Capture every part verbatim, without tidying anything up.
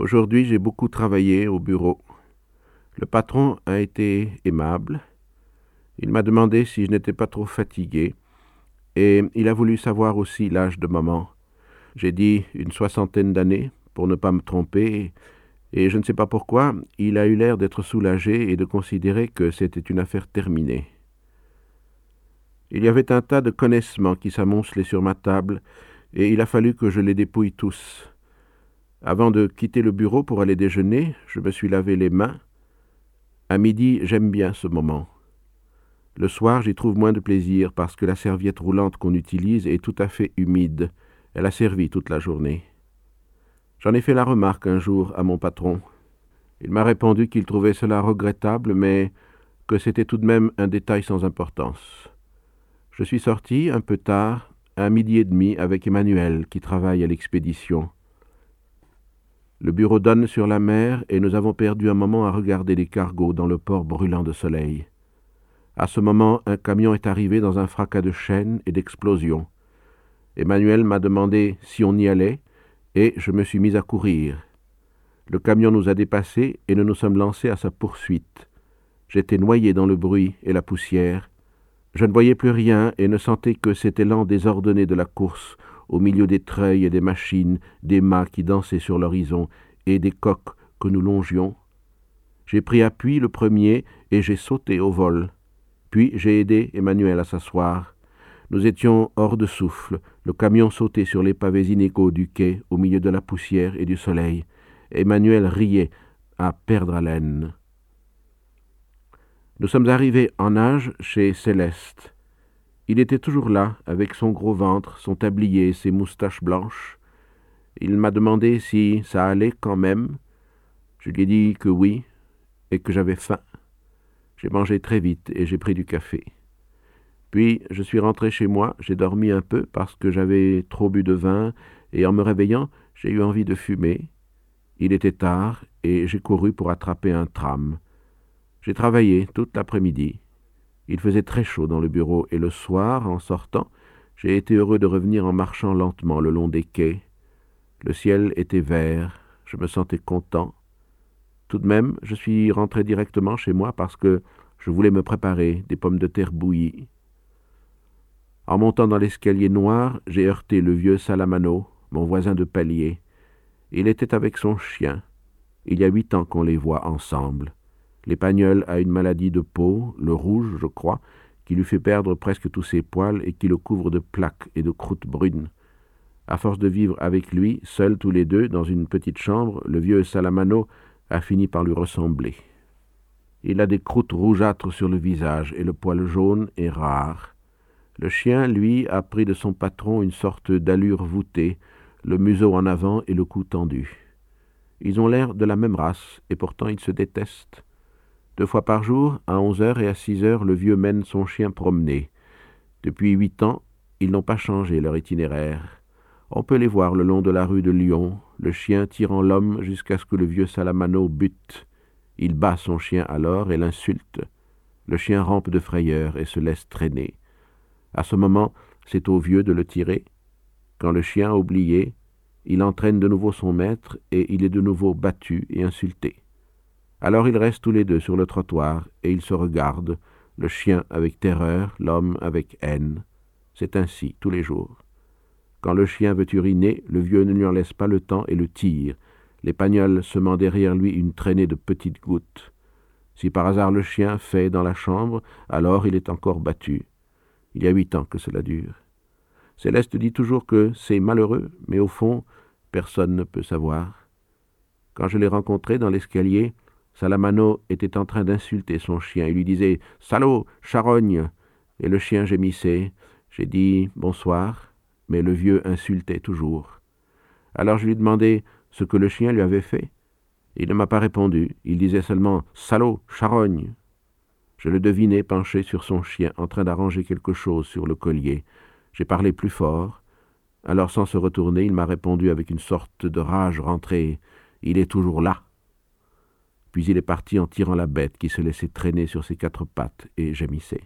Aujourd'hui, j'ai beaucoup travaillé au bureau. Le patron a été aimable. Il m'a demandé si je n'étais pas trop fatigué et il a voulu savoir aussi l'âge de maman. J'ai dit une soixantaine d'années pour ne pas me tromper et je ne sais pas pourquoi, il a eu l'air d'être soulagé et de considérer que c'était une affaire terminée. Il y avait un tas de connaissements qui s'amoncelaient sur ma table et il a fallu que je les dépouille tous. Avant de quitter le bureau pour aller déjeuner, je me suis lavé les mains. À midi, j'aime bien ce moment. Le soir, j'y trouve moins de plaisir parce que la serviette roulante qu'on utilise est tout à fait humide. Elle a servi toute la journée. J'en ai fait la remarque un jour à mon patron. Il m'a répondu qu'il trouvait cela regrettable, mais que c'était tout de même un détail sans importance. Je suis sorti un peu tard, à midi et demi, avec Emmanuel, qui travaille à l'expédition. Le bureau donne sur la mer et nous avons perdu un moment à regarder les cargos dans le port brûlant de soleil. À ce moment, un camion est arrivé dans un fracas de chaînes et d'explosions. Emmanuel m'a demandé si on y allait et je me suis mis à courir. Le camion nous a dépassés et nous nous sommes lancés à sa poursuite. J'étais noyé dans le bruit et la poussière. Je ne voyais plus rien et ne sentais que cet élan désordonné de la course, au milieu des treuils et des machines, des mâts qui dansaient sur l'horizon et des coques que nous longions. J'ai pris appui le premier et j'ai sauté au vol. Puis j'ai aidé Emmanuel à s'asseoir. Nous étions hors de souffle. Le camion sautait sur les pavés inégaux du quai, au milieu de la poussière et du soleil. Emmanuel riait à perdre haleine. Nous sommes arrivés en nage chez Céleste. Il était toujours là, avec son gros ventre, son tablier, ses moustaches blanches. Il m'a demandé si ça allait quand même. Je lui ai dit que oui, et que j'avais faim. J'ai mangé très vite et j'ai pris du café. Puis je suis rentré chez moi, j'ai dormi un peu parce que j'avais trop bu de vin, et en me réveillant, j'ai eu envie de fumer. Il était tard, et j'ai couru pour attraper un tram. J'ai travaillé toute l'après-midi. Il faisait très chaud dans le bureau, et le soir, en sortant, j'ai été heureux de revenir en marchant lentement le long des quais. Le ciel était vert, je me sentais content. Tout de même, je suis rentré directement chez moi parce que je voulais me préparer des pommes de terre bouillies. En montant dans l'escalier noir, j'ai heurté le vieux Salamano, mon voisin de palier. Il était avec son chien. Il y a huit ans qu'on les voit ensemble. L'Épagnol a une maladie de peau, le rouge, je crois, qui lui fait perdre presque tous ses poils et qui le couvre de plaques et de croûtes brunes. À force de vivre avec lui, seuls tous les deux, dans une petite chambre, le vieux Salamano a fini par lui ressembler. Il a des croûtes rougeâtres sur le visage et le poil jaune est rare. Le chien, lui, a pris de son patron une sorte d'allure voûtée, le museau en avant et le cou tendu. Ils ont l'air de la même race et pourtant ils se détestent. Deux fois par jour, à onze heures et à six heures, le vieux mène son chien promener. Depuis huit ans, ils n'ont pas changé leur itinéraire. On peut les voir le long de la rue de Lyon, le chien tirant l'homme jusqu'à ce que le vieux Salamano bute. Il bat son chien alors et l'insulte. Le chien rampe de frayeur et se laisse traîner. À ce moment, c'est au vieux de le tirer. Quand le chien a oublié, il entraîne de nouveau son maître et il est de nouveau battu et insulté. Alors ils restent tous les deux sur le trottoir et ils se regardent, le chien avec terreur, l'homme avec haine. C'est ainsi tous les jours. Quand le chien veut uriner, le vieux ne lui en laisse pas le temps et le tire. L'Épagnol semant derrière lui une traînée de petites gouttes. Si par hasard le chien fait dans la chambre, alors il est encore battu. Il y a huit ans que cela dure. Céleste dit toujours que c'est malheureux, mais au fond, personne ne peut savoir. Quand je l'ai rencontré dans l'escalier, Salamano était en train d'insulter son chien. Il lui disait « Salaud, charogne !» et le chien gémissait. J'ai dit « Bonsoir », mais le vieux insultait toujours. Alors je lui demandai ce que le chien lui avait fait. Il ne m'a pas répondu. Il disait seulement « Salaud, charogne !» Je le devinais penché sur son chien, en train d'arranger quelque chose sur le collier. J'ai parlé plus fort. Alors sans se retourner, il m'a répondu avec une sorte de rage rentrée. « Il est toujours là !» Puis il est parti en tirant la bête qui se laissait traîner sur ses quatre pattes et gémissait.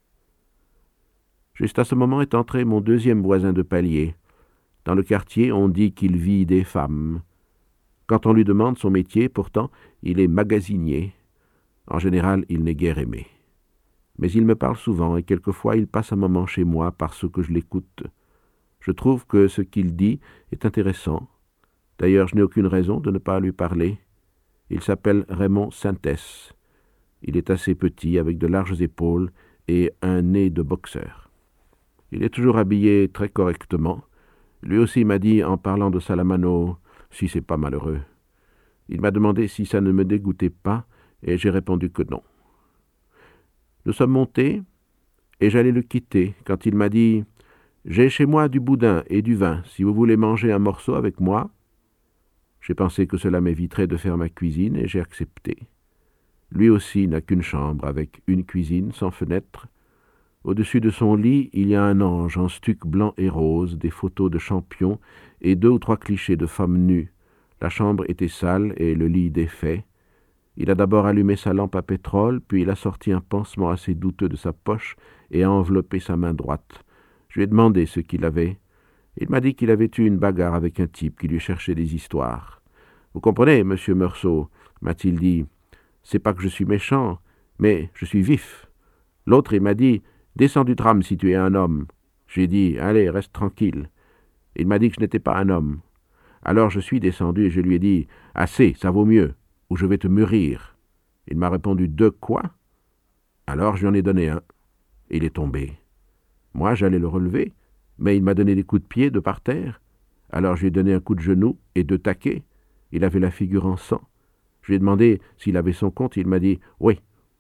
Juste à ce moment est entré mon deuxième voisin de palier. Dans le quartier, on dit qu'il vit des femmes. Quand on lui demande son métier, pourtant, il est magasinier. En général, il n'est guère aimé. Mais il me parle souvent, et quelquefois il passe un moment chez moi parce que je l'écoute. Je trouve que ce qu'il dit est intéressant. D'ailleurs, je n'ai aucune raison de ne pas lui parler. Il s'appelle Raymond Sintès. Il est assez petit, avec de larges épaules et un nez de boxeur. Il est toujours habillé très correctement. Lui aussi m'a dit, en parlant de Salamano, « Si c'est pas malheureux ». Il m'a demandé si ça ne me dégoûtait pas, et j'ai répondu que non. Nous sommes montés, et j'allais le quitter, quand il m'a dit « J'ai chez moi du boudin et du vin, si vous voulez manger un morceau avec moi ». J'ai pensé que cela m'éviterait de faire ma cuisine, et j'ai accepté. Lui aussi n'a qu'une chambre, avec une cuisine, sans fenêtre. Au-dessus de son lit, il y a un ange en stuc blanc et rose, des photos de champions et deux ou trois clichés de femmes nues. La chambre était sale et le lit défait. Il a d'abord allumé sa lampe à pétrole, puis il a sorti un pansement assez douteux de sa poche et a enveloppé sa main droite. Je lui ai demandé ce qu'il avait. Il m'a dit qu'il avait eu une bagarre avec un type qui lui cherchait des histoires. « Vous comprenez, monsieur Meursault, m'a-t-il dit, c'est pas que je suis méchant, mais je suis vif. » L'autre, il m'a dit « Descends du tram si tu es un homme. » J'ai dit « Allez, reste tranquille. » Il m'a dit que je n'étais pas un homme. Alors je suis descendu et je lui ai dit « Assez, ça vaut mieux, ou je vais te mûrir. » Il m'a répondu « De quoi ?» Alors je lui en ai donné un. Il est tombé. Moi, j'allais le relever, mais il m'a donné des coups de pied de par terre. Alors je lui ai donné un coup de genou et deux taquets. Il avait la figure en sang. Je lui ai demandé s'il avait son compte. Il m'a dit « Oui ».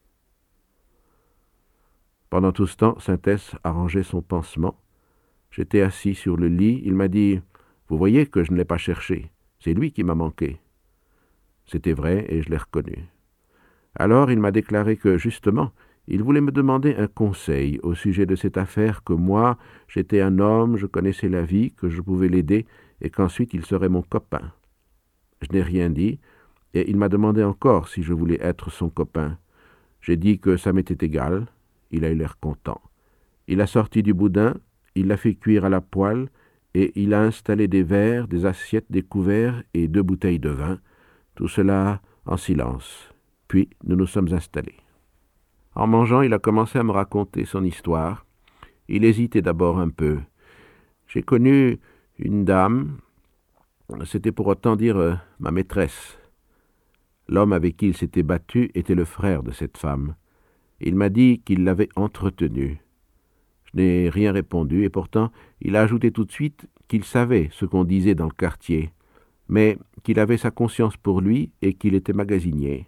Pendant tout ce temps, Sintès arrangeait son pansement. J'étais assis sur le lit. Il m'a dit « Vous voyez que je ne l'ai pas cherché. C'est lui qui m'a manqué. » C'était vrai et je l'ai reconnu. Alors il m'a déclaré que, justement, il voulait me demander un conseil au sujet de cette affaire, que moi, j'étais un homme, je connaissais la vie, que je pouvais l'aider et qu'ensuite il serait mon copain. Je n'ai rien dit et il m'a demandé encore si je voulais être son copain. J'ai dit que ça m'était égal. Il a eu l'air content. Il a sorti du boudin, il l'a fait cuire à la poêle et il a installé des verres, des assiettes, des couverts et deux bouteilles de vin. Tout cela en silence. Puis nous nous sommes installés. En mangeant, il a commencé à me raconter son histoire. Il hésitait d'abord un peu. J'ai connu une dame, c'était pour autant dire euh, ma maîtresse. L'homme avec qui il s'était battu était le frère de cette femme. Il m'a dit qu'il l'avait entretenue. Je n'ai rien répondu, et pourtant il a ajouté tout de suite qu'il savait ce qu'on disait dans le quartier, mais qu'il avait sa conscience pour lui et qu'il était magasinier.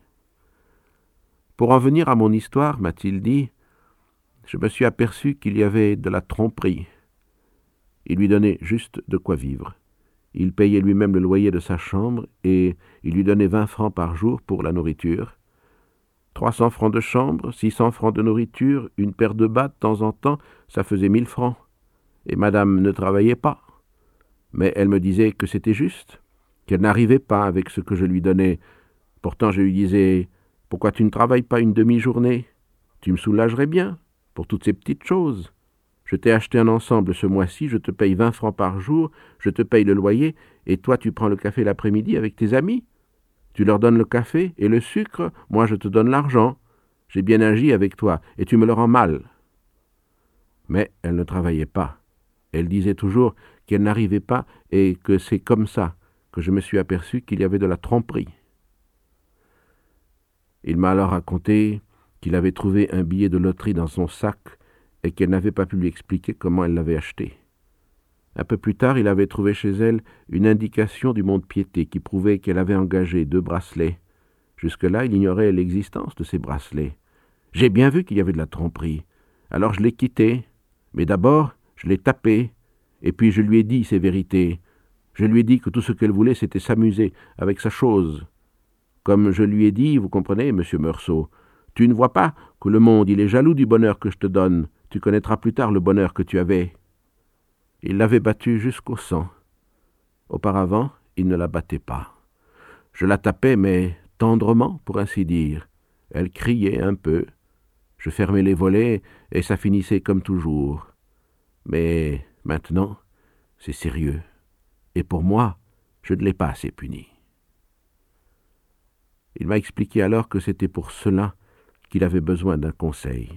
Pour en venir à mon histoire, m'a-t-il dit, je me suis aperçu qu'il y avait de la tromperie. Il lui donnait juste de quoi vivre. Il payait lui-même le loyer de sa chambre et il lui donnait vingt francs par jour pour la nourriture. Trois cents francs de chambre, six cents francs de nourriture, une paire de bas de temps en temps, ça faisait mille francs. Et madame ne travaillait pas. Mais elle me disait que c'était juste, qu'elle n'arrivait pas avec ce que je lui donnais. Pourtant je lui disais « Pourquoi tu ne travailles pas une demi-journée? Tu me soulagerais bien, pour toutes ces petites choses. Je t'ai acheté un ensemble ce mois-ci, je te paye vingt francs par jour, je te paye le loyer, et toi tu prends le café l'après-midi avec tes amis. Tu leur donnes le café et le sucre, moi je te donne l'argent. J'ai bien agi avec toi, et tu me le rends mal. » Mais elle ne travaillait pas. Elle disait toujours qu'elle n'arrivait pas et que c'est comme ça que je me suis aperçu qu'il y avait de la tromperie. Il m'a alors raconté qu'il avait trouvé un billet de loterie dans son sac et qu'elle n'avait pas pu lui expliquer comment elle l'avait acheté. Un peu plus tard, il avait trouvé chez elle une indication du mont-de-piété qui prouvait qu'elle avait engagé deux bracelets. Jusque-là, il ignorait l'existence de ces bracelets. J'ai bien vu qu'il y avait de la tromperie. Alors je l'ai quitté. Mais d'abord, je l'ai tapé. Et puis je lui ai dit ces vérités. Je lui ai dit que tout ce qu'elle voulait, c'était s'amuser avec sa chose. Comme je lui ai dit, vous comprenez, monsieur Meursault, tu ne vois pas que le monde, il est jaloux du bonheur que je te donne. Tu connaîtras plus tard le bonheur que tu avais. Il l'avait battue jusqu'au sang. Auparavant, il ne la battait pas. Je la tapais, mais tendrement, pour ainsi dire. Elle criait un peu. Je fermais les volets, et ça finissait comme toujours. Mais maintenant, c'est sérieux. Et pour moi, je ne l'ai pas assez punie. Il m'a expliqué alors que c'était pour cela qu'il avait besoin d'un conseil.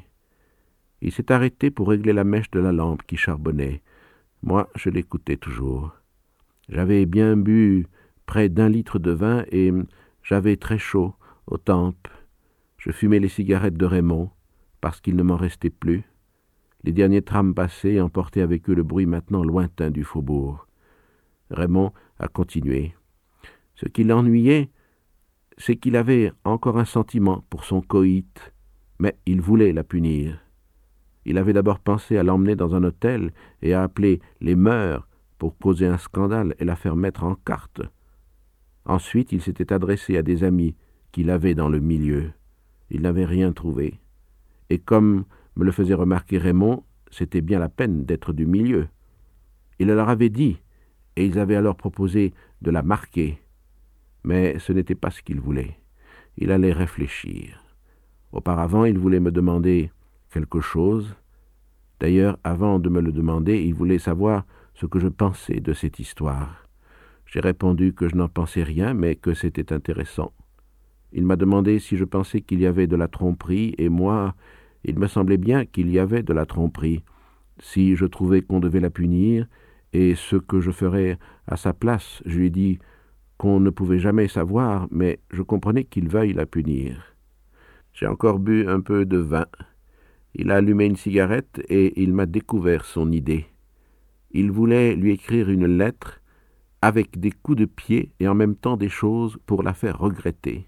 Il s'est arrêté pour régler la mèche de la lampe qui charbonnait. Moi, je l'écoutais toujours. J'avais bien bu près d'un litre de vin et j'avais très chaud aux tempes. Je fumais les cigarettes de Raymond, parce qu'il ne m'en restait plus. Les derniers trams passaient emportaient avec eux le bruit maintenant lointain du faubourg. Raymond a continué. Ce qui l'ennuyait, c'est qu'il avait encore un sentiment pour son coït, mais il voulait la punir. Il avait d'abord pensé à l'emmener dans un hôtel et à appeler les mœurs pour causer un scandale et la faire mettre en carte. Ensuite, il s'était adressé à des amis qu'il avait dans le milieu. Il n'avait rien trouvé. Et comme me le faisait remarquer Raymond, c'était bien la peine d'être du milieu. Il leur avait dit, et ils avaient alors proposé de la marquer. Mais ce n'était pas ce qu'il voulait. Il allait réfléchir. Auparavant, il voulait me demander quelque chose. D'ailleurs, avant de me le demander, il voulait savoir ce que je pensais de cette histoire. J'ai répondu que je n'en pensais rien, mais que c'était intéressant. Il m'a demandé si je pensais qu'il y avait de la tromperie, et moi, il me semblait bien qu'il y avait de la tromperie, si je trouvais qu'on devait la punir, et ce que je ferais à sa place. Je lui ai dit qu'on ne pouvait jamais savoir, mais je comprenais qu'il veuille la punir. J'ai encore bu un peu de vin. Il a allumé une cigarette et il m'a découvert son idée. Il voulait lui écrire une lettre avec des coups de pied et en même temps des choses pour la faire regretter.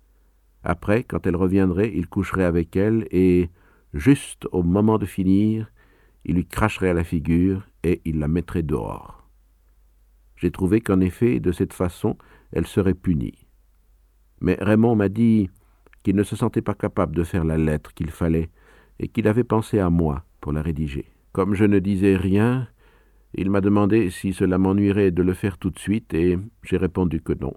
Après, quand elle reviendrait, il coucherait avec elle et, juste au moment de finir, il lui cracherait à la figure et il la mettrait dehors. J'ai trouvé qu'en effet, de cette façon, elle serait punie. Mais Raymond m'a dit qu'il ne se sentait pas capable de faire la lettre qu'il fallait et qu'il avait pensé à moi pour la rédiger. Comme je ne disais rien, il m'a demandé si cela m'ennuierait de le faire tout de suite et j'ai répondu que non.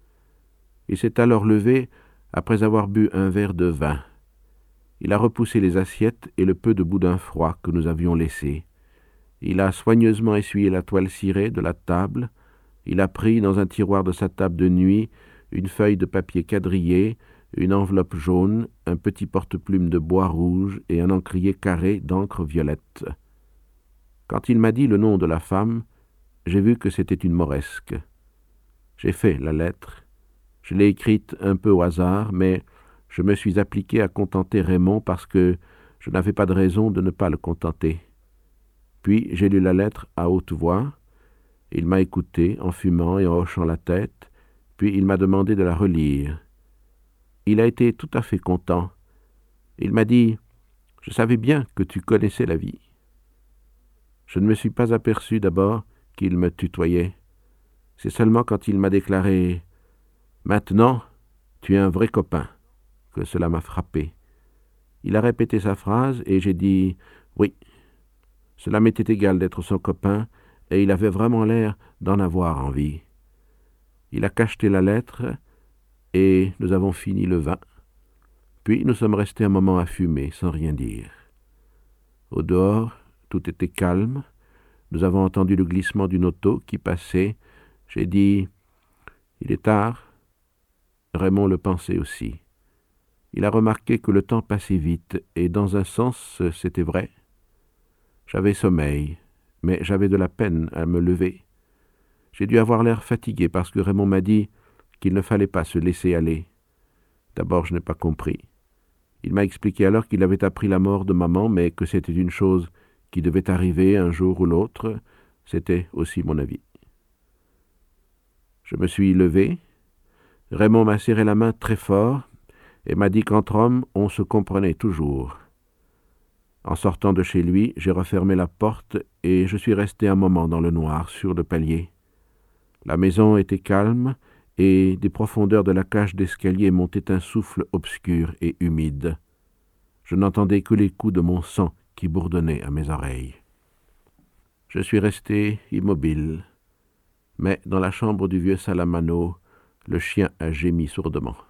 Il s'est alors levé après avoir bu un verre de vin. Il a repoussé les assiettes et le peu de boudin froid que nous avions laissé. Il a soigneusement essuyé la toile cirée de la table. Il a pris dans un tiroir de sa table de nuit une feuille de papier quadrillé, une enveloppe jaune, un petit porte-plume de bois rouge et un encrier carré d'encre violette. Quand il m'a dit le nom de la femme, j'ai vu que c'était une Mauresque. J'ai fait la lettre. Je l'ai écrite un peu au hasard, mais je me suis appliqué à contenter Raymond parce que je n'avais pas de raison de ne pas le contenter. Puis j'ai lu la lettre à haute voix. Il m'a écouté en fumant et en hochant la tête, puis il m'a demandé de la relire. Il a été tout à fait content. Il m'a dit « Je savais bien que tu connaissais la vie ». Je ne me suis pas aperçu d'abord qu'il me tutoyait. C'est seulement quand il m'a déclaré « Maintenant, tu es un vrai copain » que cela m'a frappé. Il a répété sa phrase et j'ai dit « Oui ». Cela m'était égal d'être son copain et il avait vraiment l'air d'en avoir envie. Il a cacheté la lettre et nous avons fini le vin. Puis nous sommes restés un moment à fumer sans rien dire. Au dehors, tout était calme. Nous avons entendu le glissement d'une auto qui passait. J'ai dit « Il est tard ». Raymond le pensait aussi. Il a remarqué que le temps passait vite, et dans un sens, c'était vrai. J'avais sommeil, mais j'avais de la peine à me lever. J'ai dû avoir l'air fatigué parce que Raymond m'a dit qu'il ne fallait pas se laisser aller. D'abord, je n'ai pas compris. Il m'a expliqué alors qu'il avait appris la mort de maman, mais que c'était une chose qui devait arriver un jour ou l'autre. C'était aussi mon avis. Je me suis levé. Raymond m'a serré la main très fort et m'a dit qu'entre hommes, on se comprenait toujours. En sortant de chez lui, j'ai refermé la porte et je suis resté un moment dans le noir, sur le palier. La maison était calme et des profondeurs de la cage d'escalier montait un souffle obscur et humide. Je n'entendais que les coups de mon sang qui bourdonnaient à mes oreilles. Je suis resté immobile, mais dans la chambre du vieux Salamano, le chien a gémi sourdement.